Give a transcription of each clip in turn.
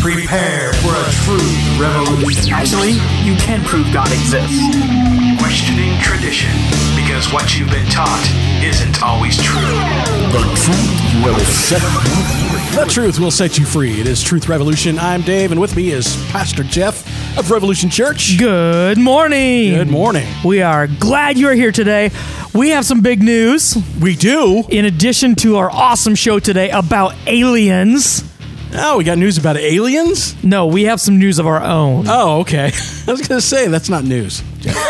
Prepare for a true revolution. Actually, you can prove God exists. Questioning tradition, because what you've been taught isn't always true. The truth will set you free. It is Truth Revolution. I'm Dave, and with me is Pastor Jeff of Revolution Church. Good morning. Good morning. We are glad you're here today. We have some big news. We do. In addition to our awesome show today about aliens. Oh, we got news about aliens? No, we have some news of our own. Oh, okay. I was going to say, that's not news.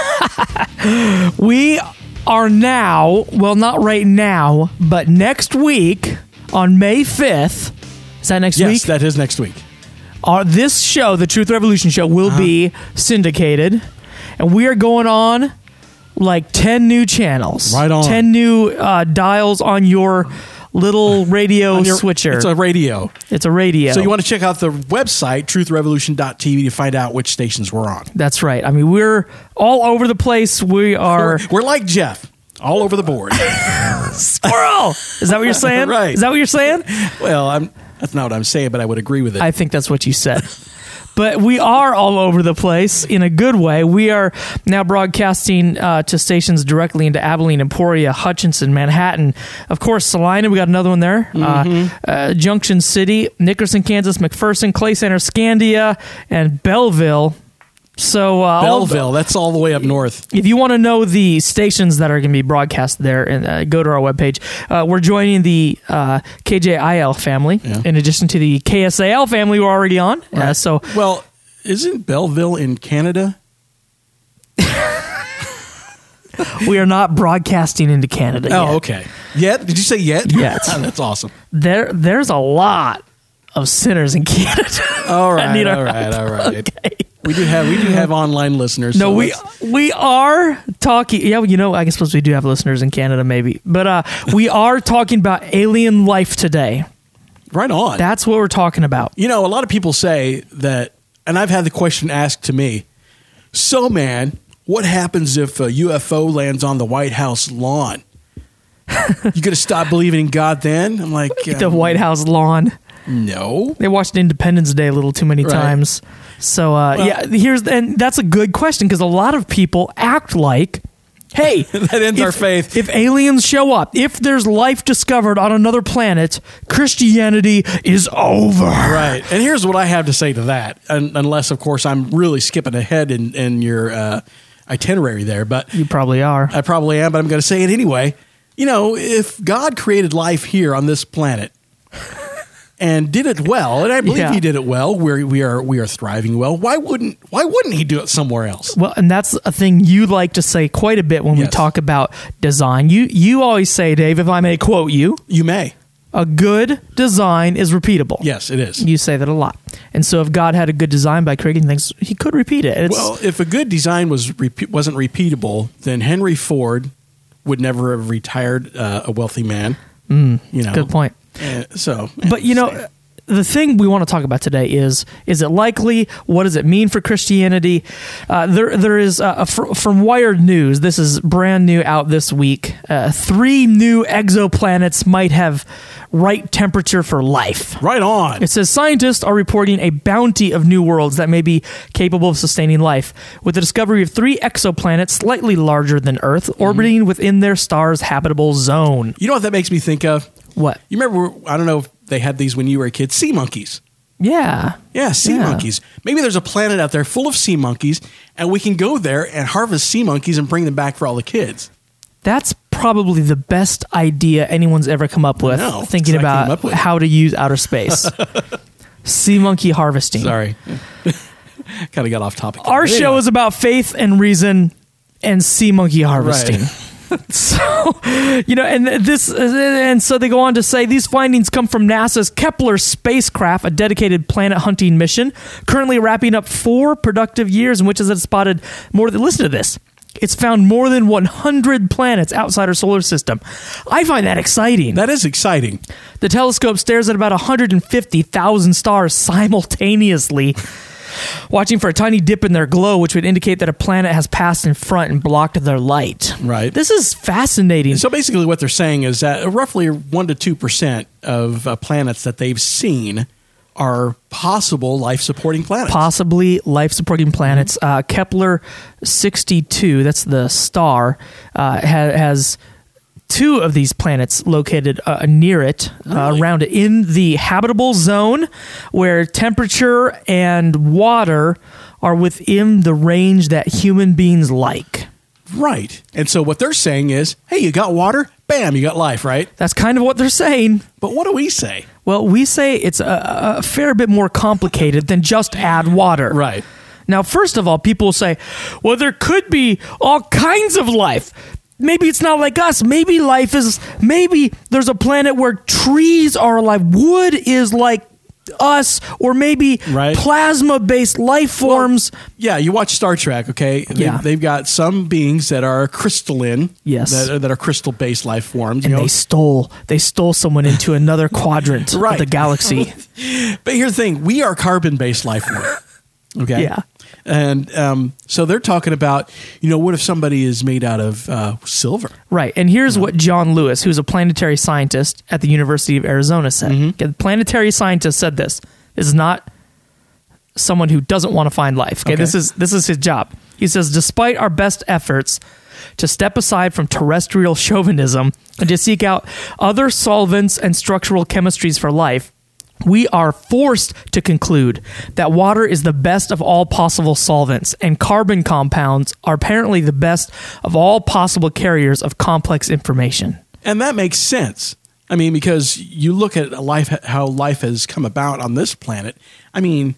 We are now, well, not right now, but next week on May 5th. Is that next week? Yes, that is next week. This show, the Truth Revolution show, will be syndicated. And we are going on like 10 new channels. Right on. 10 new dials on your little radio switcher. It's a radio. It's a radio. So you want to check out the website, truthrevolution.tv, to find out which stations we're on. That's right. I mean, we're all over the place. We are... We're like Jeff, all over the board. Squirrel! Is that what you're saying? Right. Is that what you're saying? Well, that's not what I'm saying, but I would agree with it. I think that's what you said. But we are all over the place in a good way. We are now broadcasting to stations directly into Abilene, Emporia, Hutchinson, Manhattan. Of course, Salina, we got another one there. Junction City, Nickerson, Kansas, McPherson, Clay Center, Scandia, and Belleville. So Belleville, that's all the way up north. If you want to know the stations that are going to be broadcast there, and go to our webpage. We're joining the KJIL family, in addition to the KSAL family we're already on. Right. Well, isn't Belleville in Canada? We are not broadcasting into Canada yet. Oh, okay. Yet? Did you say yet? Yet. That's awesome. There's a lot of sinners in Canada. All right, all right. Okay. We do have online listeners. No, so we are talking. Yeah, I suppose we do have listeners in Canada, maybe. But we are talking about alien life today. Right on. That's what we're talking about. A lot of people say that, and I've had the question asked to me. So, man, what happens if a UFO lands on the White House lawn? You gonna stop believing in God then? I'm like, the White House lawn. No, they watched Independence Day a little too many times. So and that's a good question, because a lot of people act like, hey, that ends our faith. If aliens show up, if there's life discovered on another planet, Christianity is over. Right. And here's what I have to say to that, unless, of course, I'm really skipping ahead in your itinerary there. But you probably are. I probably am, but I'm going to say it anyway. If God created life here on this planet and did it well, and I believe he did it well, we are thriving well, why wouldn't he do it somewhere else? Well, and that's a thing you like to say quite a bit when we talk about design. You always say, Dave, if I may quote you. You may. A good design is repeatable. Yes, it is. You say that a lot. And so if God had a good design by creating things, he could repeat it. Well, if a good design wasn't repeatable, then Henry Ford would never have retired a wealthy man. Good point. But the thing we want to talk about today is it likely? What does it mean for Christianity? There is from Wired News. This is brand new out this week. 3 new exoplanets might have right temperature for life. Right on. It says scientists are reporting a bounty of new worlds that may be capable of sustaining life, with the discovery of 3 exoplanets slightly larger than Earth orbiting within their star's habitable zone. You know what that makes me think of? What? You remember, I don't know if they had these when you were a kid, sea monkeys. Yeah. Yeah, sea monkeys. Maybe there's a planet out there full of sea monkeys, and we can go there and harvest sea monkeys and bring them back for all the kids. That's probably the best idea anyone's ever come up with, thinking about how to use outer space. Sea monkey harvesting. Sorry. Kind of got off topic. Our show is about faith and reason and sea monkey harvesting. Right. So, and so they go on to say these findings come from NASA's Kepler spacecraft, a dedicated planet hunting mission, currently wrapping up 4 productive years in which it has spotted more than, listen to this, it's found more than 100 planets outside our solar system. I find that exciting. That is exciting. The telescope stares at about 150,000 stars simultaneously, watching for a tiny dip in their glow, which would indicate that a planet has passed in front and blocked their light. Right. This is fascinating. So basically what they're saying is that roughly 1% to 2% of planets that they've seen are possible life-supporting planets. Possibly life-supporting planets. Kepler 62, that's the star, has two of these planets located near it, around it, in the habitable zone, where temperature and water are within the range that human beings like. Right. And so what they're saying is, hey, you got water? Bam, you got life, right? That's kind of what they're saying. But what do we say? Well, we say it's a fair bit more complicated than just add water. Right. Now, first of all, people will say, well, there could be all kinds of life. Maybe it's not like us. Maybe there's a planet where trees are alive. Wood is like us, or maybe plasma-based life forms. Well, yeah, you watch Star Trek, okay? They've got some beings that are crystalline, that are crystal-based life forms. And they stole someone into another quadrant of the galaxy. But here's the thing. We are carbon-based life form, okay? Yeah. And so they're talking about, what if somebody is made out of silver? Right. And here's what John Lewis, who's a planetary scientist at the University of Arizona, said. The planetary scientist said this. This is not someone who doesn't want to find life. Okay? This is his job. He says, despite our best efforts to step aside from terrestrial chauvinism and to seek out other solvents and structural chemistries for life, we are forced to conclude that water is the best of all possible solvents, and carbon compounds are apparently the best of all possible carriers of complex information. And that makes sense. I mean, because you look at how life has come about on this planet. I mean,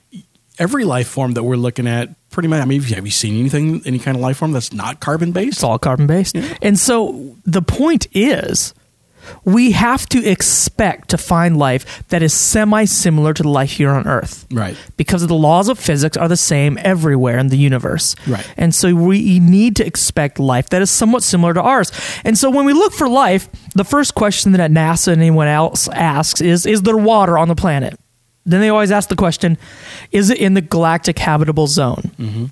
every life form that we're looking at, pretty much, have you seen any kind of life form that's not carbon-based? It's all carbon-based. Yeah. And so the point is, we have to expect to find life that is semi-similar to the life here on Earth. Right. Because the laws of physics are the same everywhere in the universe. Right. And so we need to expect life that is somewhat similar to ours. And so when we look for life, the first question that NASA and anyone else asks is there water on the planet? Then they always ask the question, is it in the galactic habitable zone? Mm-hmm.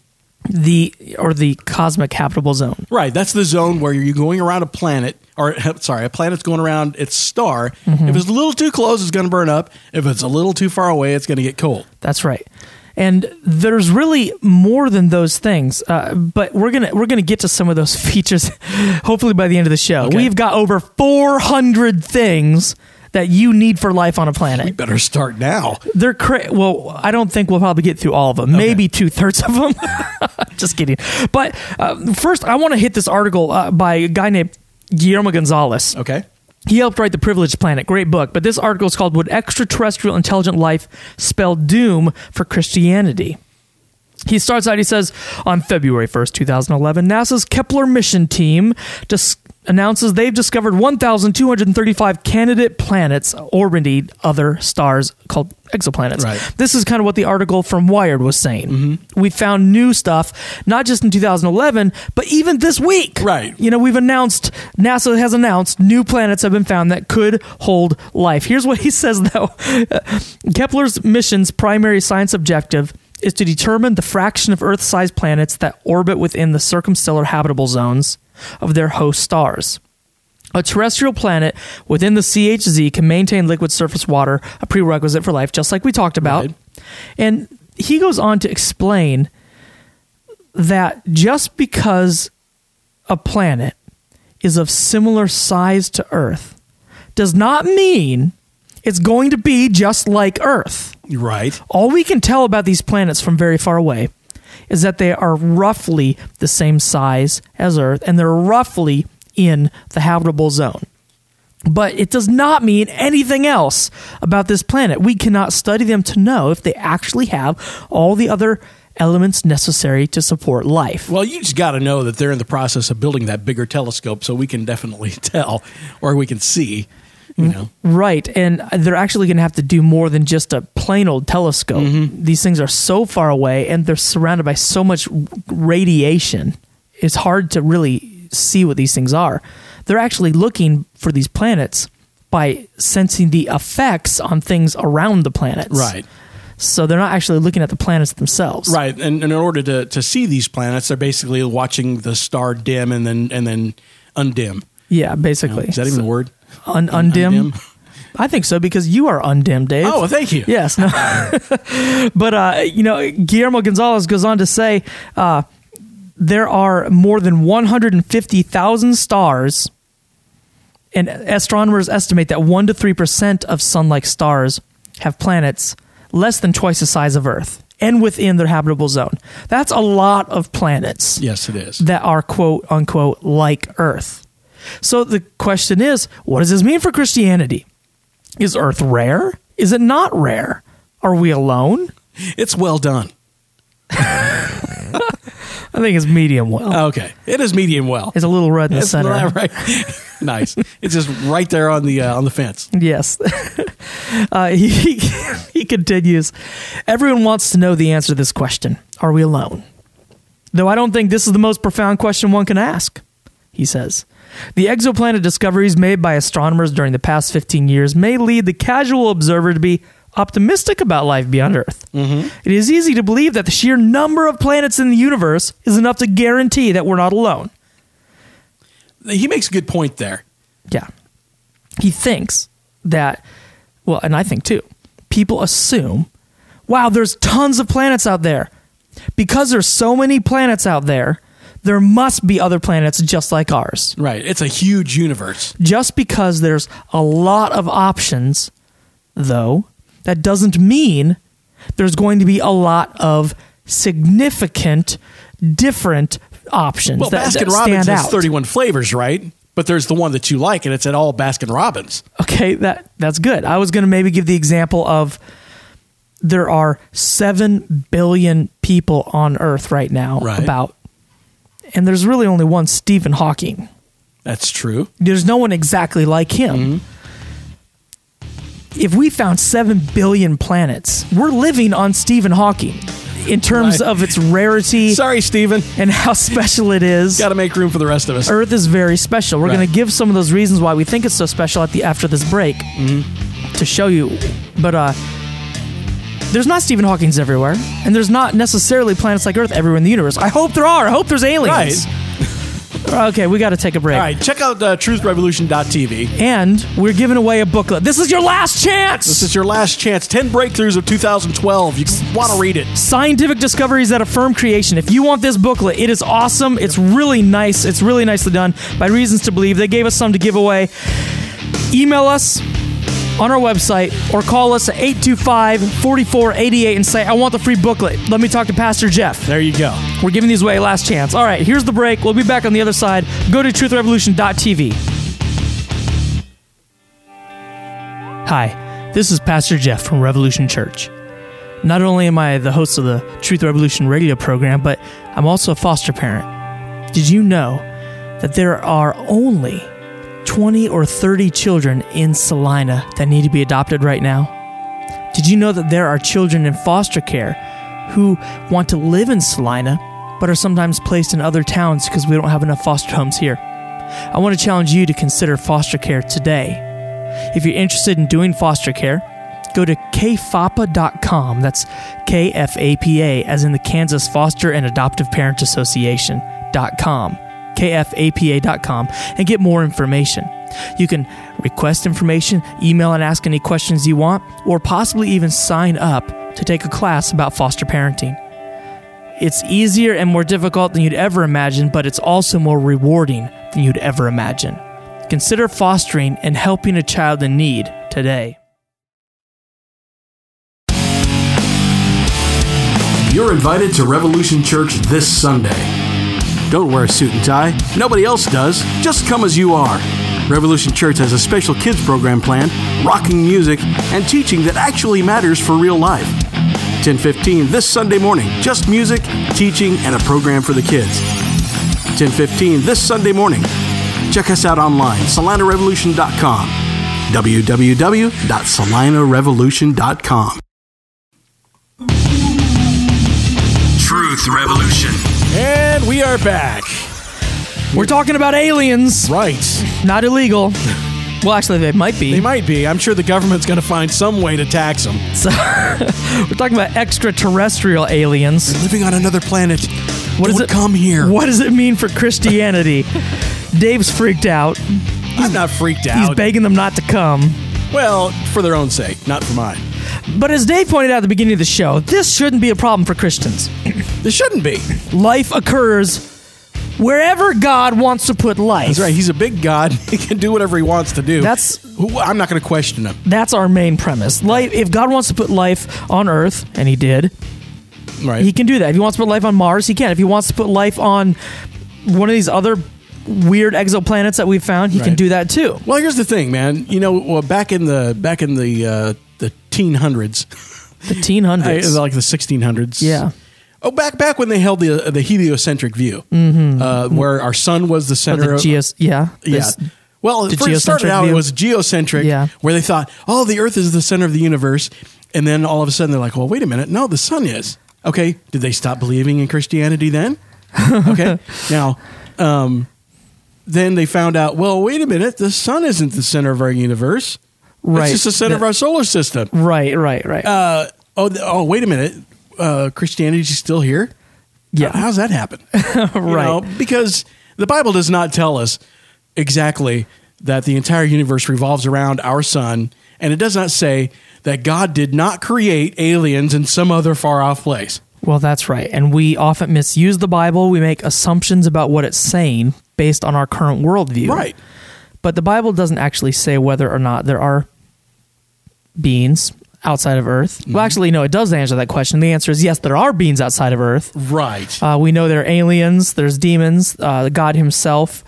The cosmic habitable zone. Right. That's the zone where you're going around a planet, a planet's going around its star. Mm-hmm. If it's a little too close, it's going to burn up. If it's a little too far away, it's going to get cold. That's right. And there's really more than those things, but we're gonna get to some of those features hopefully by the end of the show. Okay. We've got over 400 things that you need for life on a planet. We better start now. Well, I don't think we'll probably get through all of them. Okay. Maybe 2/3 of them. Just kidding. But first, I want to hit this article by a guy named Guillermo Gonzalez. Okay. He helped write The Privileged Planet. Great book. But this article is called Would Extraterrestrial Intelligent Life Spell Doom for Christianity? He starts out, he says, on February 1st, 2011, NASA's Kepler mission team announces they've discovered 1,235 candidate planets orbiting other stars called exoplanets. Right. This is kind of what the article from Wired was saying. Mm-hmm. We found new stuff, not just in 2011, but even this week. Right. NASA has announced new planets have been found that could hold life. Here's what he says, though. Kepler's mission's primary science objective is to determine the fraction of Earth-sized planets that orbit within the circumstellar habitable zones of their host stars. A terrestrial planet within the CHZ can maintain liquid surface water, a prerequisite for life, just like we talked about. Right. And he goes on to explain that just because a planet is of similar size to Earth does not mean it's going to be just like Earth. Right. All we can tell about these planets from very far away is that they are roughly the same size as Earth, and they're roughly in the habitable zone. But it does not mean anything else about this planet. We cannot study them to know if they actually have all the other elements necessary to support life. Well, you just got to know that they're in the process of building that bigger telescope so we can definitely tell, or we can see. Right, and they're actually going to have to do more than just a plain old telescope. Mm-hmm. These things are so far away, and they're surrounded by so much radiation. It's hard to really see what these things are. They're actually looking for these planets by sensing the effects on things around the planets. Right. So they're not actually looking at the planets themselves. Right, and in order to see these planets, they're basically watching the star dim and then undim. Yeah, basically. Is that even a word? Undim? I think so, because you are undimmed, Dave. Oh, well, thank you. Yes. No. But, Guillermo Gonzalez goes on to say there are more than 150,000 stars, and astronomers estimate that 1 to 3% of sun-like stars have planets less than twice the size of Earth and within their habitable zone. That's a lot of planets. Yes, it is. That are quote unquote like Earth. So the question is, what does this mean for Christianity? Is Earth rare? Is it not rare? Are we alone? It's well done. I think it's medium well. Okay. It is medium well. It's a little red in the center. Right. Nice. It's just right there on the fence. Yes. He continues, everyone wants to know the answer to this question. Are we alone? Though I don't think this is the most profound question one can ask, he says. The exoplanet discoveries made by astronomers during the past 15 years may lead the casual observer to be optimistic about life beyond Earth. Mm-hmm. It is easy to believe that the sheer number of planets in the universe is enough to guarantee that we're not alone. He makes a good point there. Yeah. He thinks that, well, and I think too, people assume, wow, there's tons of planets out there. Because there's so many planets out there, there must be other planets just like ours. Right. It's a huge universe. Just because there's a lot of options, though, that doesn't mean there's going to be a lot of significant, different options well, that Baskin-Robbins stand has out. 31 flavors, right? But there's the one that you like, and it's at all Baskin-Robbins. Okay, that's good. I was going to maybe give the example of there are 7 billion people on Earth right now, right. And there's really only one Stephen Hawking. That's true. There's no one exactly like him. Mm-hmm. If we found 7 billion planets, we're living on Stephen Hawking in terms of its rarity. Sorry, Stephen. And how special it is. Got to make room for the rest of us. Earth is very special. We're going to give some of those reasons why we think it's so special after this break to show you. But there's not Stephen Hawkings everywhere, and there's not necessarily planets like Earth everywhere in the universe. I hope there are. I hope there's aliens. Right. Okay, we got to take a break. All right, check out truthrevolution.tv. And we're giving away a booklet. This is your last chance! This is your last chance. 10 breakthroughs of 2012. You want to read it. Scientific discoveries that affirm creation. If you want this booklet, it is awesome. It's really nice. It's really nicely done by Reasons to Believe. They gave us some to give away. Email us on our website or call us at 825-4488 and say, I want the free booklet. Let me talk to Pastor Jeff. There you go. We're giving these away last chance. All right, here's the break. We'll be back on the other side. Go to truthrevolution.tv. Hi, this is Pastor Jeff from Revolution Church. Not only am I the host of the Truth Revolution radio program, but I'm also a foster parent. Did you know that there are only 20 or 30 children in Salina that need to be adopted right now? Did you know that there are children in foster care who want to live in Salina but are sometimes placed in other towns because we don't have enough foster homes here? I want to challenge you to consider foster care today. If you're interested in doing foster care, go to kfapa.com. That's KFAPA, as in the Kansas Foster and Adoptive Parent Association.com. KFAPA.com, and get more information. You can request information, email and ask any questions you want, or possibly even sign up to take a class about foster parenting. It's easier and more difficult than you'd ever imagine, but it's also more rewarding than you'd ever imagine. Consider fostering and helping a child in need today. You're invited to Revolution Church this Sunday. Don't wear a suit and tie. Nobody else does. Just come as you are. Revolution Church has a special kids program planned, rocking music, and teaching that actually matters for real life. 10:15 this Sunday morning. Just music, teaching, and a program for the kids. 10:15 this Sunday morning. Check us out online, salinarevolution.com. www.salinarevolution.com. Truth Revolution. And we are back. We're talking about aliens. Right. Not illegal. Well, actually, they might be. They might be. I'm sure the government's going to find some way to tax them. So, we're talking about extraterrestrial aliens. They're living on another planet. Don't come here. What does it mean for Christianity? Dave's freaked out. I'm not freaked out. He's begging them not to come. Well, for their own sake, not for mine. But as Dave pointed out at the beginning of the show, this shouldn't be a problem for Christians. This shouldn't be. Life occurs wherever God wants to put life. That's right. He's a big God. He can do whatever he wants to do. I'm not going to question him. That's our main premise. Life. If God wants to put life on Earth, and he did, Right. he can do that. If he wants to put life on Mars, he can. If he wants to put life on one of these other weird exoplanets that we've found, he can Right. do that too. Well, here's the thing, man. Back in the teen hundreds, The teen hundreds. like the 1600s. Yeah. Oh, back when they held the heliocentric view, where our sun was the Or center the of. yeah. Yeah. Well, the first it started geocentric out, view. it was geocentric, Yeah. where they thought, oh, the Earth is the center of the universe. And then all of a sudden they're like, well, wait a minute. No, the sun is. Okay. Did they stop believing in Christianity then? Okay. Now, then they found out, well, wait a minute. The sun isn't the center of our universe. Right. It's just the center of our solar system. Right. Wait a minute. Christianity's still here? Yeah. How's that happen? Right. Because the Bible does not tell us exactly that the entire universe revolves around our sun, and it does not say that God did not create aliens in some other far-off place. Well, that's right. And we often misuse the Bible. We make assumptions about what it's saying based on our current worldview. Right. But the Bible doesn't actually say whether or not there are beings outside of Earth. Well, actually, no, it does answer that question. The answer is yes, there are beings outside of Earth. Right. We know there are aliens, there's demons, God himself.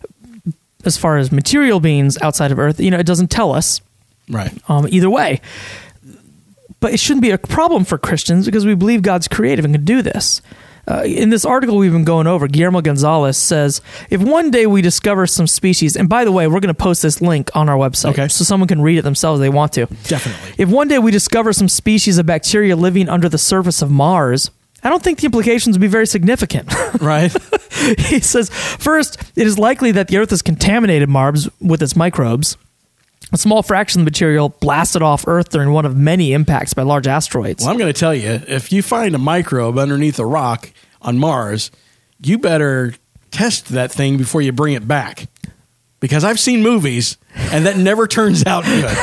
As far as material beings outside of Earth, it doesn't tell us Right. either way. But it shouldn't be a problem for Christians because we believe God's creative and can do this. In this article we've been going over, Guillermo Gonzalez says, if one day we discover some species, and by the way, we're going to post this link on our website so someone can read it themselves if they want to. Definitely. If one day we discover some species of bacteria living under the surface of Mars, I don't think the implications would be very significant. Right. He says, first, it is likely that the Earth has contaminated Mars with its microbes. A small fraction of the material blasted off Earth during one of many impacts by large asteroids. Well, I'm going to tell you, if you find a microbe underneath a rock on Mars, you better test that thing before you bring it back. Because I've seen movies, and that never turns out good.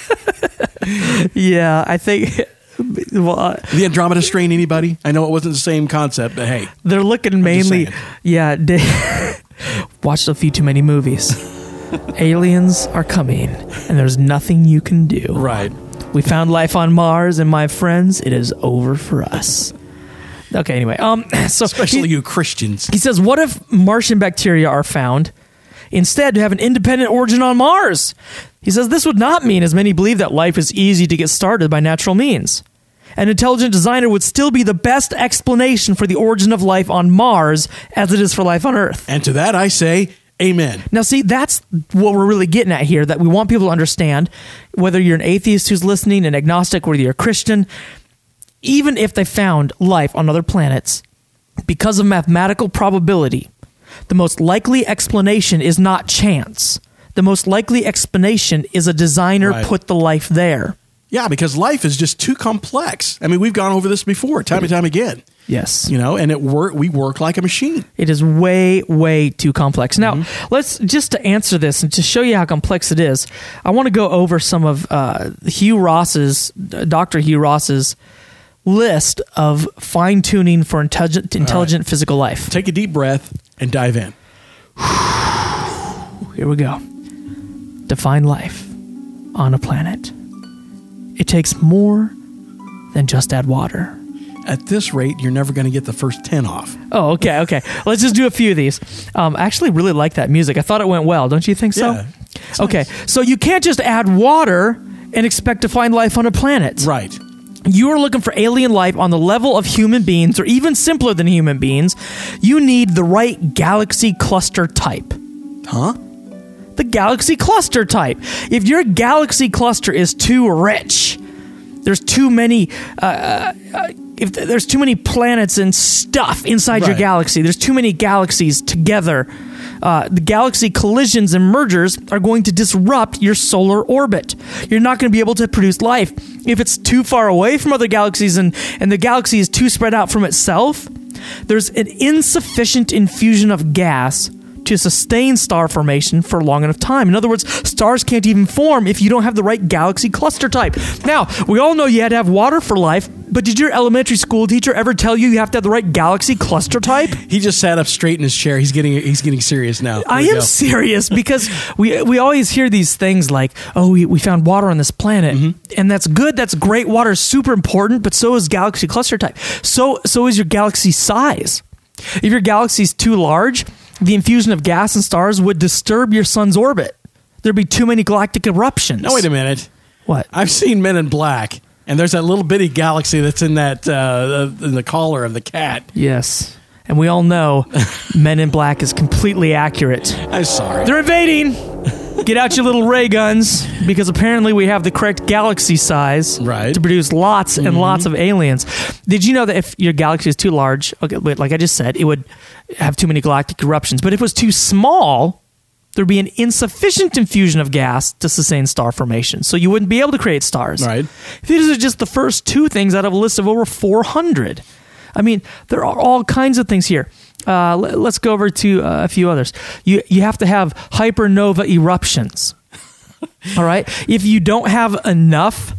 Yeah, I think... Well, The Andromeda Strain, anybody? I know it wasn't the same concept, but hey. they're looking mainly... saying. Yeah, watched a few too many movies. Aliens are coming, and there's nothing you can do. Right. We found life on Mars, and my friends, it is over for us. Okay, anyway. So Especially you Christians. He says, what if Martian bacteria are found instead to have an independent origin on Mars? He says this would not mean, as many believe, that life is easy to get started by natural means. An intelligent designer would still be the best explanation for the origin of life on Mars as it is for life on Earth. And to that I say, amen. Now, see, that's what we're really getting at here, that we want people to understand, whether you're an atheist who's listening, an agnostic, whether you're a Christian, even if they found life on other planets, because of mathematical probability, the most likely explanation is not chance. The most likely explanation is a designer put the life there. Yeah, because life is just too complex. I mean, we've gone over this before, time and time again. Yes. And we work like a machine. It is way, way too complex. Now, let's just to answer this and to show you how complex it is, I want to go over some of Dr. Hugh Ross's list of fine-tuning for intelligent physical life. Take a deep breath and dive in. Here we go. Define life on a planet. It takes more than just add water. At this rate, you're never going to get the first 10 off. Oh, okay. Let's just do a few of these. I actually really like that music. I thought it went well. Don't you think so? Yeah. Okay, so you can't just add water and expect to find life on a planet. Right. You are looking for alien life on the level of human beings, or even simpler than human beings. You need the right galaxy cluster type. Huh? The galaxy cluster type. If your galaxy cluster is too rich, there's too many if there's too many planets and stuff inside your galaxy, there's too many galaxies together, the galaxy collisions and mergers are going to disrupt your solar orbit. You're not going to be able to produce life. If it's too far away from other galaxies and the galaxy is too spread out from itself, there's an insufficient infusion of gas to sustain star formation for a long enough time. In other words, stars can't even form if you don't have the right galaxy cluster type. Now, we all know you had to have water for life, but did your elementary school teacher ever tell you have to have the right galaxy cluster type? He just sat up straight in his chair. He's getting serious now. I am serious because we always hear these things like, oh, we found water on this planet, and that's good. That's great. Water is super important, but so is galaxy cluster type. So is your galaxy size. If your galaxy is too large, the infusion of gas and stars would disturb your sun's orbit. There'd be too many galactic eruptions. No, wait a minute. What? I've seen Men in Black, and there's that little bitty galaxy that's in that in the collar of the cat. Yes. And we all know Men in Black is completely accurate. I'm sorry. They're invading. Get out your little ray guns, because apparently we have the correct galaxy size to produce lots and lots of aliens. Did you know that if your galaxy is too large, okay, like I just said, it would have too many galactic eruptions. But if it was too small, there'd be an insufficient infusion of gas to sustain star formation. So you wouldn't be able to create stars. Right. These are just the first two things out of a list of over 400. I mean, there are all kinds of things here. Let's go over to a few others. You have to have hypernova eruptions. All right? If you don't have enough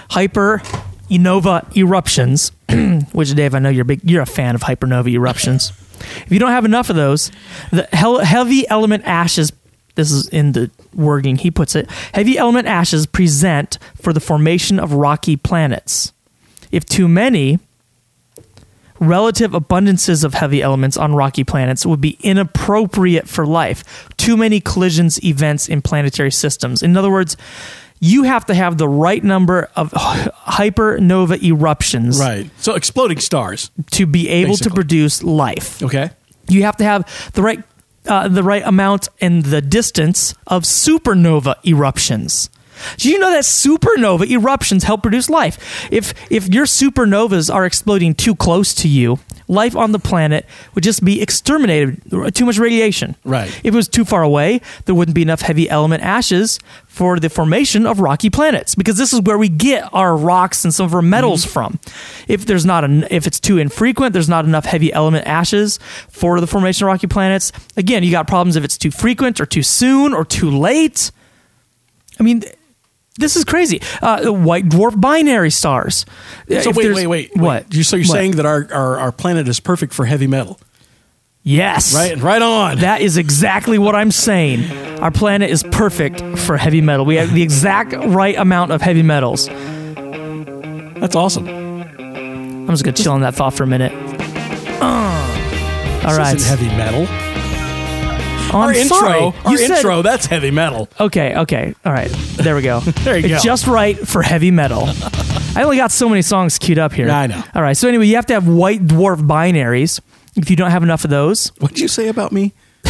hypernova eruptions, which, Dave, I know you're a fan of hypernova eruptions. If you don't have enough of those, the heavy element ashes, this is in the wording he puts it, heavy element ashes present for the formation of rocky planets. If too many, relative abundances of heavy elements on rocky planets would be inappropriate for life. Too many collisions events in planetary systems. In other words, you have to have the right number of hypernova eruptions. Right. So exploding stars. To be able to produce life. Okay. You have to have the right amount and the distance of supernova eruptions. Do you know that supernova eruptions help produce life? If your supernovas are exploding too close to you, life on the planet would just be exterminated. Too much radiation. Right. If it was too far away, there wouldn't be enough heavy element ashes for the formation of rocky planets, because this is where we get our rocks and some of our metals from. If it's too infrequent, there's not enough heavy element ashes for the formation of rocky planets. Again, you got problems if it's too frequent or too soon or too late. I mean, this is crazy. White dwarf binary stars. So wait. What? You're saying that our planet is perfect for heavy metal? Yes. Right on. That is exactly what I'm saying. Our planet is perfect for heavy metal. We have the exact right amount of heavy metals. That's awesome. I'm just going to chill on that thought for a minute. All right. This isn't heavy metal. Our intro, that's heavy metal. Okay. All right. There we go. There you go. It's just right for heavy metal. I only got so many songs queued up here. I know. All right. So anyway, you have to have white dwarf binaries. If you don't have enough of those. What did you say about me?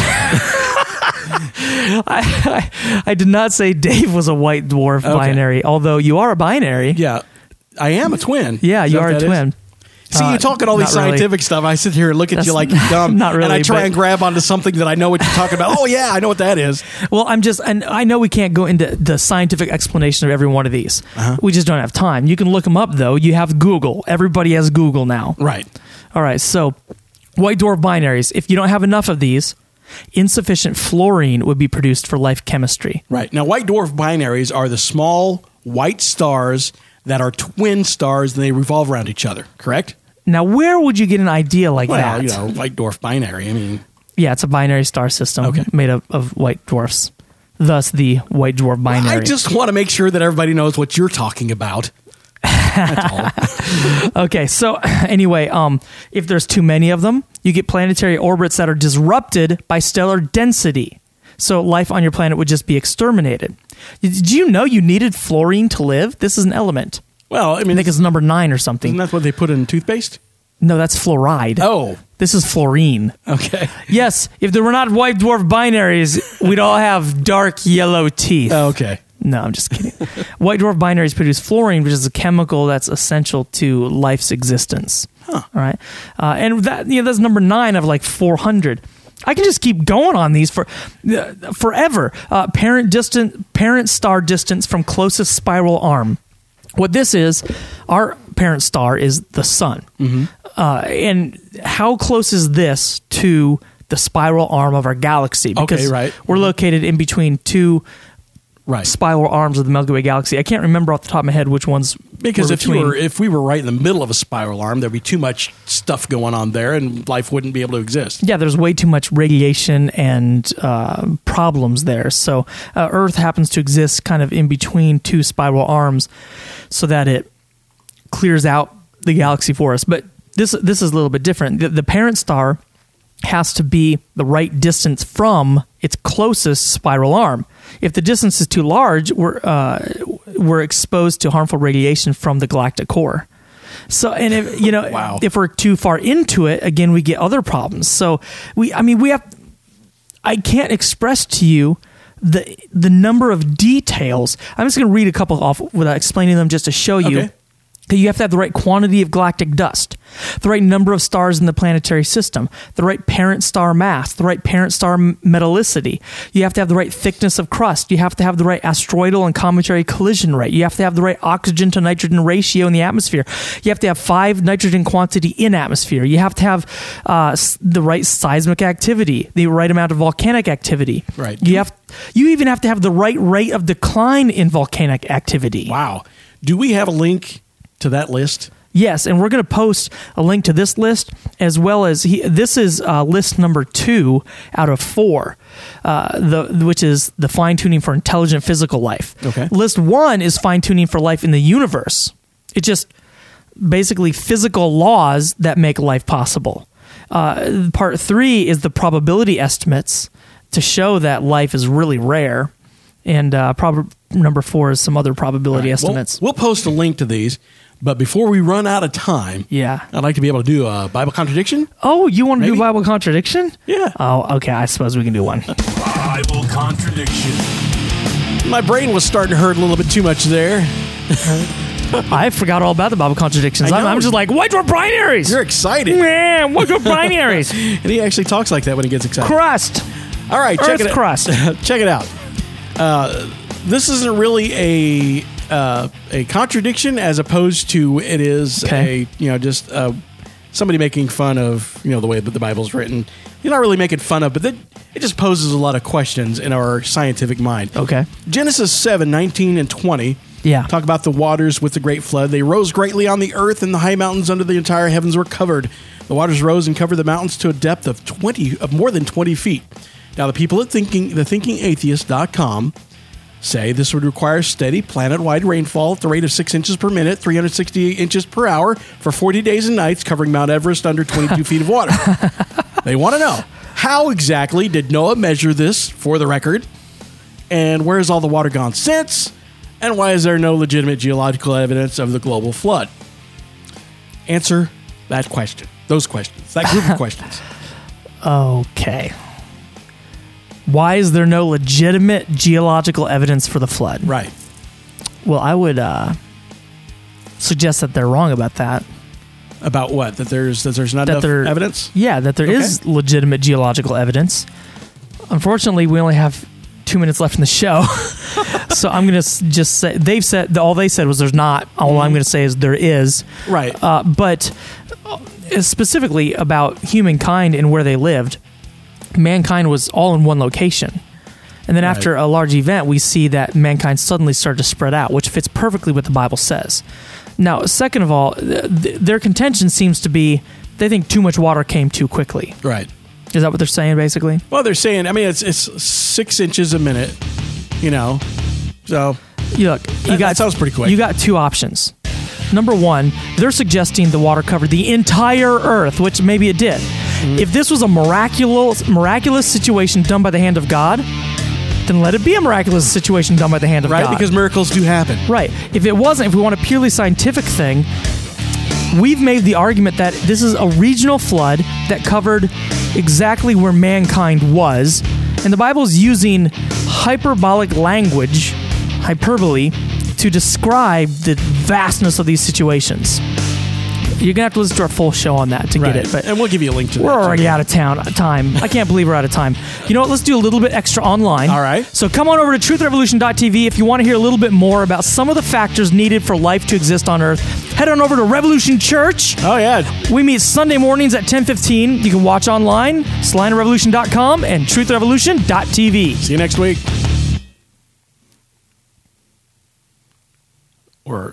I did not say Dave was a white dwarf binary, although you are a binary. Yeah. I am a twin. Yeah, you are a twin. See, you talk at all these scientific stuff. I sit here and look at you like you're dumb. Not really. And I try and grab onto something that I know what you're talking about. Oh, yeah, I know what that is. Well, and I know we can't go into the scientific explanation of every one of these. We just don't have time. You can look them up, though. You have Google. Everybody has Google now. Right. All right. So, white dwarf binaries. If you don't have enough of these, insufficient fluorine would be produced for life chemistry. Right. Now, white dwarf binaries are the small white stars that are twin stars and they revolve around each other, correct? Now, where would you get an idea like that? Well, white dwarf binary. I mean, yeah, it's a binary star system made up of white dwarfs. Thus, the white dwarf binary. I just want to make sure that everybody knows what you're talking about. That's all. Okay, so anyway, if there's too many of them, you get planetary orbits that are disrupted by stellar density. So life on your planet would just be exterminated. Did you know you needed fluorine to live? This is an element. Well, I mean, I think it's number 9 or something. Isn't that what they put in toothpaste? No, that's fluoride. Oh. This is fluorine. Okay. Yes, if there were not white dwarf binaries, we'd all have dark yellow teeth. Oh, okay. No, I'm just kidding. White dwarf binaries produce fluorine, which is a chemical that's essential to life's existence. Huh. All right. And that's number 9 of like 400. I can just keep going on these forever. Parent star distance from closest spiral arm. What this is, our parent star is the sun. Mm-hmm. And how close is this to the spiral arm of our galaxy. Because Okay, right. we're located in between two Right. spiral arms of the Milky Way galaxy. I can't remember off the top of my head which ones. Because were if we were right in the middle of a spiral arm, there'd be too much stuff going on there, and life wouldn't be able to exist. Yeah, there's way too much radiation and problems there. So Earth happens to exist kind of in between two spiral arms, so that it clears out the galaxy for us. But this is a little bit different. The parent star has to be the right distance from its closest spiral arm. If the distance is too large, we're exposed to harmful radiation from the galactic core. So, and if, Wow. if we're too far into it, again, we get other problems. So I can't express to you the number of details. I'm just going to read a couple off without explaining them, just to show you. Okay. You have to have the right quantity of galactic dust, the right number of stars in the planetary system, the right parent star mass, the right parent star metallicity. You have to have the right thickness of crust. You have to have the right asteroidal and cometary collision rate. You have to have the right oxygen to nitrogen ratio in the atmosphere. You have to have 5 nitrogen quantity in atmosphere. You have to have the right seismic activity, the right amount of volcanic activity. Right. You even have to have the right rate of decline in volcanic activity. Wow. Do we have a link to that list? Yes, and we're going to post a link to this list, as well as this is list number 2 out of 4, which is the fine-tuning for intelligent physical life. Okay. List 1 is fine-tuning for life in the universe. It's just basically physical laws that make life possible. Part 3 is the probability estimates to show that life is really rare. And number 4 is some other probability estimates. We'll post a link to these. But before we run out of time, Yeah. I'd like to be able to do a Bible contradiction. Oh, you want to do Maybe? Bible contradiction? Yeah. Oh, okay. I suppose we can do one. Bible contradiction. My brain was starting to hurt a little bit too much there. I forgot all about the Bible contradictions. I know. I'm just like, white dwarf binaries. You're excited. Man, white dwarf binaries. And he actually talks like that when he gets excited. Crust. All right, check Earth it crust. Check it out. This isn't really a contradiction, as opposed to it is Okay. just somebody making fun of the way that the Bible's written. You're not really making fun of, but it just poses a lot of questions in our scientific mind. Okay. Genesis 7:19 and 20. Yeah. Talk about the waters with the great flood. They rose greatly on the earth, and the high mountains under the entire heavens were covered. The waters rose and covered the mountains to a depth of more than 20 feet. Now, the people at thinkingatheist.com say this would require steady planet-wide rainfall at the rate of 6 inches per minute, 368 inches per hour for 40 days and nights, covering Mount Everest under 22 feet of water. They want to know, how exactly did Noah measure this, for the record? And where has all the water gone since? And why is there no legitimate geological evidence of the global flood? Answer that question. Those questions. That group of questions. Okay. Why is there no legitimate geological evidence for the flood? Right. Well, I would suggest that they're wrong about that. About what? That there's not enough evidence? Yeah, that there is legitimate geological evidence. Unfortunately, we only have 2 minutes left in the show. So I'm going to just say, all they said was there's not. All I'm going to say is there is. Right. But specifically about humankind and where they lived, mankind was all in one location. And then after a large event, we see that mankind suddenly started to spread out, which fits perfectly what the Bible says. Now, second of all, their contention seems to be they think too much water came too quickly. Right. Is that what they're saying, basically? Well, they're saying, it's 6 inches a minute, so that sounds pretty quick. You got 2 options. Number 1, they're suggesting the water covered the entire earth, which maybe it did. Mm-hmm. If this was a miraculous situation done by the hand of God, then let it be a miraculous situation done by the hand of God. Right, because miracles do happen. Right. If it wasn't, if we want a purely scientific thing, we've made the argument that this is a regional flood that covered exactly where mankind was. And the Bible's using hyperbolic language, hyperbole, to describe the vastness of these situations. You're going to have to listen to our full show on that to get it. But and we'll give you a link to that. We're already out of time. I can't believe we're out of time. You know what? Let's do a little bit extra online. All right. So come on over to truthrevolution.tv if you want to hear a little bit more about some of the factors needed for life to exist on Earth. head on over to Revolution Church. Oh, yeah. We meet Sunday mornings at 10:15. You can watch online, SalinaRevolution.com and TruthRevolution.tv. See you next week. Or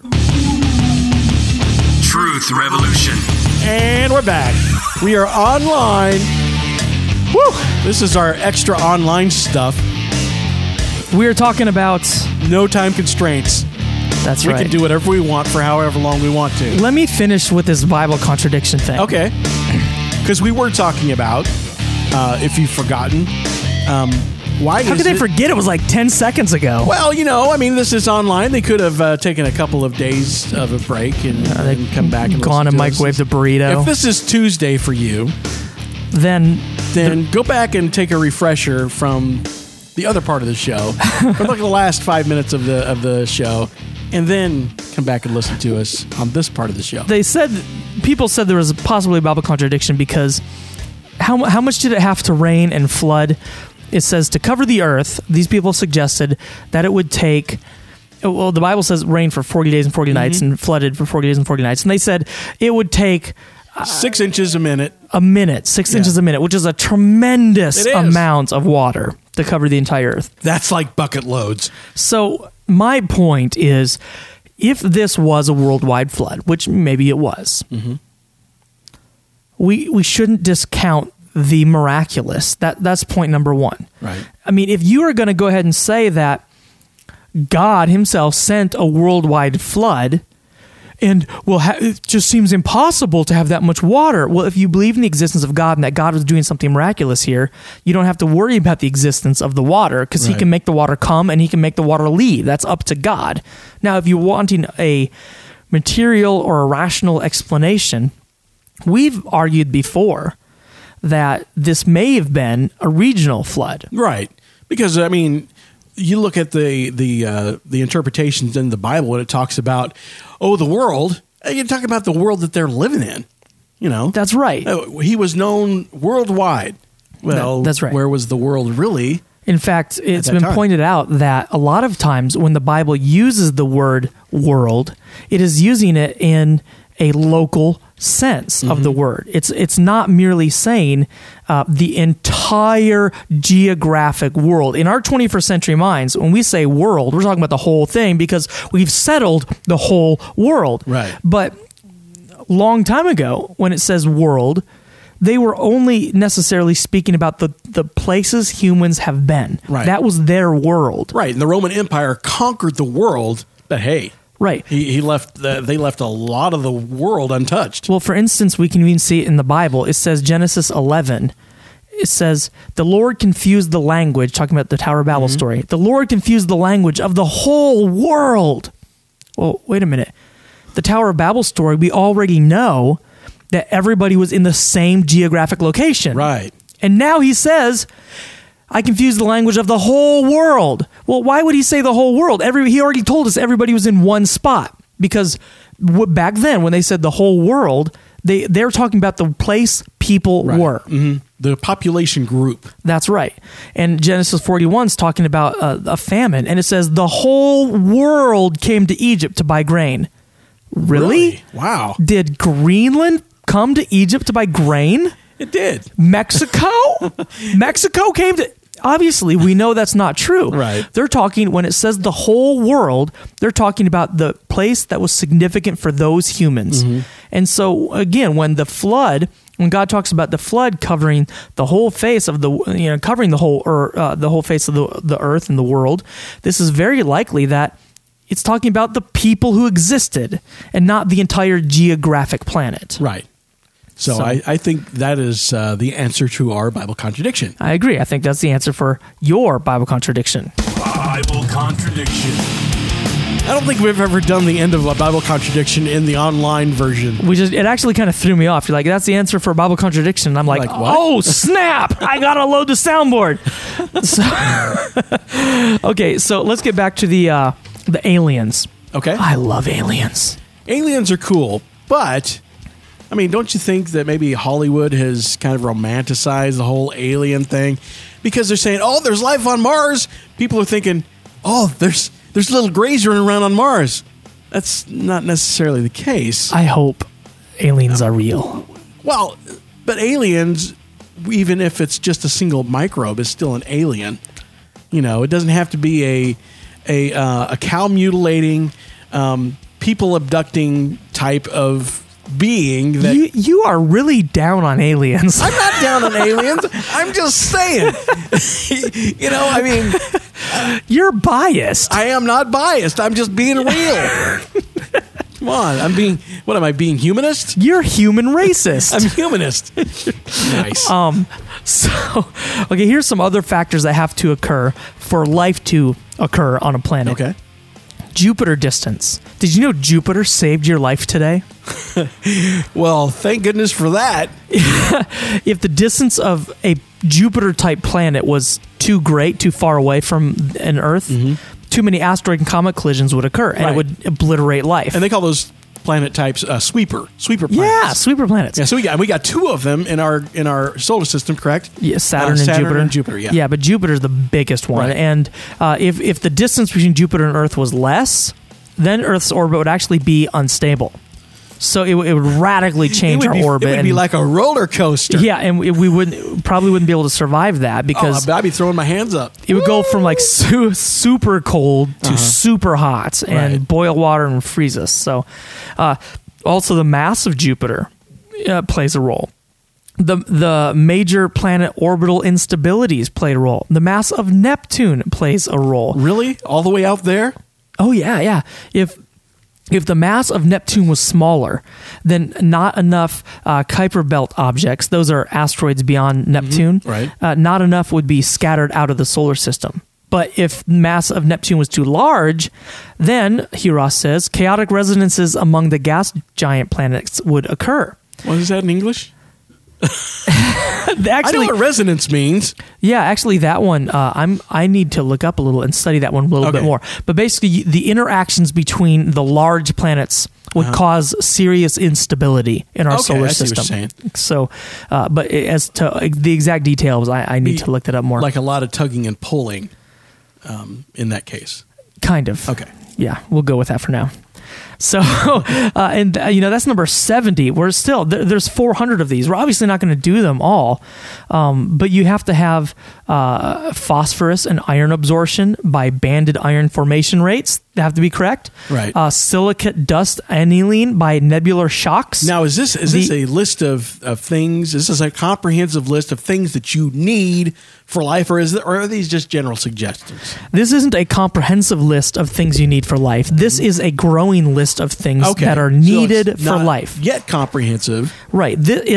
Truth Revolution. And we're back. We are online. Woo! This is our extra online stuff. We are talking about... No time constraints. That's We right. can do whatever we want for however long we want to. Let me finish with this Bible contradiction thing. Okay. Because we were talking about, if you've forgotten, why How is could they it- forget it was like 10 seconds ago? Well, this is online. They could have taken a couple of days of a break and come back and Gone and listen to microwaved us. a burrito. If this is Tuesday for you, then go back and take a refresher from the other part of the show, for like the last 5 minutes of the show, and then come back and listen to us on this part of the show. people said there was possibly a Bible contradiction because how much did it have to rain and flood? It says to cover the earth. These people suggested that it would take. Well, the Bible says rain for 40 days and 40 nights and flooded for 40 days and 40 nights. And they said it would take 6 inches a minute. 6 inches a minute, which is a tremendous It is. amount of water to cover the entire earth. That's like bucket loads. So my point is, if this was a worldwide flood, which maybe it was, we shouldn't discount the miraculous. That's point number one. Right. I mean, if you are going to go ahead and say that God himself sent a worldwide flood, and it just seems impossible to have that much water. Well, if you believe in the existence of God and that God was doing something miraculous here, you don't have to worry about the existence of the water because he Right. can make the water come and he can make the water leave. That's up to God. Now, if you're wanting a material or a rational explanation, we've argued before that this may have been a regional flood. Right. Because, you look at the interpretations in the Bible when it talks about, the world. You're talking about the world that they're living in. That's right. He was known worldwide. Well, That's right. Where was the world really? In fact, it's that been time. pointed out that a lot of times when the Bible uses the word world, it is using it in a local sense of the word. It's not merely saying the entire geographic world. In our 21st century minds, when we say world, we're talking about the whole thing because we've settled the whole world. Right. But a long time ago, when it says world, they were only necessarily speaking about the places humans have been. Right. That was their world. Right. And the Roman Empire conquered the world, but hey, Right. they left a lot of the world untouched. Well, for instance, we can even see it in the Bible. It says Genesis 11. It says the Lord confused the language, talking about the Tower of Babel story. The Lord confused the language of the whole world. Well, wait a minute. The Tower of Babel story, we already know that everybody was in the same geographic location. Right. And now he says, I confused the language of the whole world. Well, why would he say the whole world? He already told us everybody was in one spot. Because back then, when they said the whole world, they're talking about the place people were. Mm-hmm. The population group. That's right. And Genesis 41 is talking about a famine. And it says the whole world came to Egypt to buy grain. Really? Wow. Did Greenland come to Egypt to buy grain? It did. Mexico? Mexico came to... Obviously, we know that's not true. Right. They're talking, when it says the whole world, they're talking about the place that was significant for those humans. And so, again, when God talks about the flood covering the whole face of covering the whole face of the earth and the world, this is very likely that it's talking about the people who existed and not the entire geographic planet. Right. So I think that is the answer to our Bible contradiction. I agree. I think that's the answer for your Bible contradiction. Bible contradiction. I don't think we've ever done the end of a Bible contradiction in the online version. It actually kind of threw me off. You're like, that's the answer for Bible contradiction. And I'm like Like, what? oh, snap. I got to load the soundboard. Okay, so let's get back to the aliens. Okay. I love aliens. Aliens are cool, but... don't you think that maybe Hollywood has kind of romanticized the whole alien thing? Because they're saying, there's life on Mars. People are thinking, there's little grays running around on Mars. That's not necessarily the case. I hope aliens are real. Well, but aliens, even if it's just a single microbe, is still an alien. It doesn't have to be a cow mutilating, people abducting type of being. That You are really down on aliens. I'm not down on aliens. I'm just saying. You're biased. I am not biased. I'm just being real. Come on, what am I being humanist? You're human racist. I'm humanist. Nice. So, okay, here's some other factors that have to occur for life to occur on a planet. Okay. Jupiter distance. Did you know Jupiter saved your life today? Well, thank goodness for that. If the distance of a Jupiter-type planet was too great, too far away from an Earth, too many asteroid and comet collisions would occur, and it would obliterate life. And they call those planet types sweeper planets. Yeah, sweeper planets. Yeah, so we got two of them in our solar system, correct? Yeah, Saturn and Jupiter. Yeah, but Jupiter's the biggest one. Right. And if the distance between Jupiter and Earth was less, then Earth's orbit would actually be unstable. So it would radically change our orbit. It would be like a roller coaster. Yeah, and we probably wouldn't be able to survive that because I'd be throwing my hands up. it would go from like super cold to super hot and Right. boil water and freeze us. So also the mass of Jupiter plays a role. The major planet orbital instabilities play a role. The mass of Neptune plays a role. Really? All the way out there? Oh yeah. If the mass of Neptune was smaller, then not enough Kuiper Belt objects, those are asteroids beyond Neptune, right. Not enough would be scattered out of the solar system. But if the mass of Neptune was too large, then, Hiras says, chaotic resonances among the gas giant planets would occur. What is that in English? Actually, I know what resonance means. Yeah, actually, that one I need to look up a little and study that one a little bit more. But basically, the interactions between the large planets would cause serious instability in our solar I see what system. you're saying. So, but as to the exact details, I need to look that up more. Like a lot of tugging and pulling in that case. Kind of. Okay. Yeah, we'll go with that for now. So, that's number 70. We're still, there's 400 of these. We're obviously not going to do them all, but you have to have phosphorus and iron absorption by banded iron formation rates. They have to be correct. Right. Silicate dust annealing by nebular shocks. Now, is this a list of things? Is this a comprehensive list of things that you need for life, or are these just general suggestions? This isn't a comprehensive list of things you need for life. This is a growing list of things that are needed for life. Yet comprehensive. Right.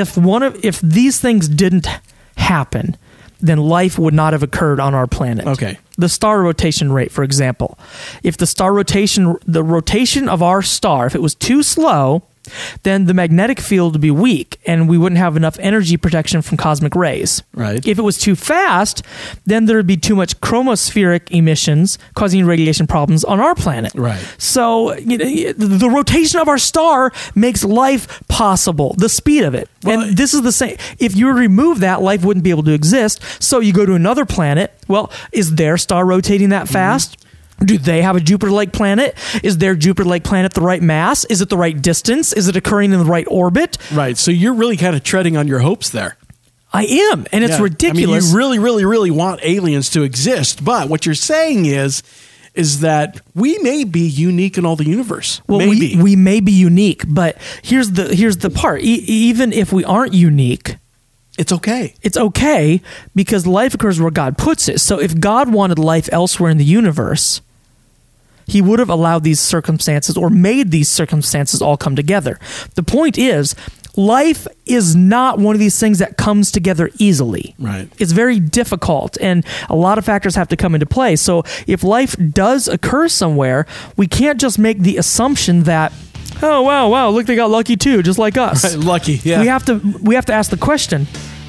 If these things didn't happen, then life would not have occurred on our planet. Okay. The star rotation rate, for example. If the rotation of our star, if it was too slow, then the magnetic field would be weak and we wouldn't have enough energy protection from cosmic rays. Right. If it was too fast, then there would be too much chromospheric emissions causing radiation problems on our planet. Right. So the rotation of our star makes life possible, the speed of it. Well, and this is the same. If you remove that, life wouldn't be able to exist. So you go to another planet. Well, is their star rotating that fast? Do they have a Jupiter-like planet? Is their Jupiter-like planet the right mass? Is it the right distance? Is it occurring in the right orbit? Right. So you're really kind of treading on your hopes there. I am, and it's ridiculous. You really, really, really want aliens to exist, but what you're saying is that we may be unique in all the universe. Well, maybe. we may be unique, but here's the part. Even if we aren't unique, it's okay. It's okay because life occurs where God puts it. So if God wanted life elsewhere in the universe, he would have allowed these circumstances or made these circumstances all come together. The point is, life is not one of these things that comes together easily. Right. It's very difficult, and a lot of factors have to come into play. So if life does occur somewhere, we can't just make the assumption that, oh, wow, look, they got lucky too, just like us. Right, lucky, yeah. We have to ask the question,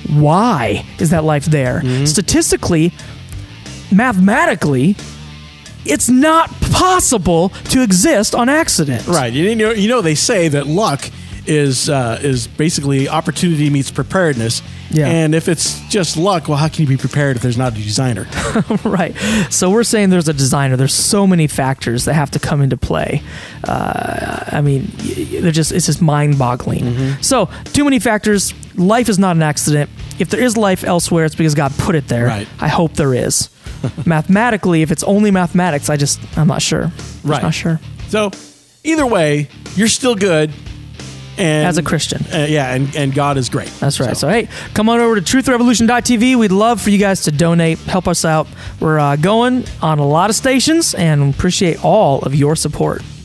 why is that life there? Mm-hmm. Statistically, mathematically, it's not possible to exist on accident. Right. You know, they say that luck is basically opportunity meets preparedness. Yeah. And if it's just luck, well, how can you be prepared if there's not a designer? Right. So we're saying there's a designer. There's so many factors that have to come into play. I mean, it's just mind-boggling. So too many factors. Life is not an accident. If there is life elsewhere, it's because God put it there. Right. I hope there is. Mathematically, if it's only mathematics, I'm not sure. Right. Not sure. So either way, you're still good. And, As a Christian. And God is great. That's right. So, hey, come on over to truthrevolution.tv. We'd love for you guys to donate, help us out. We're going on a lot of stations and appreciate all of your support.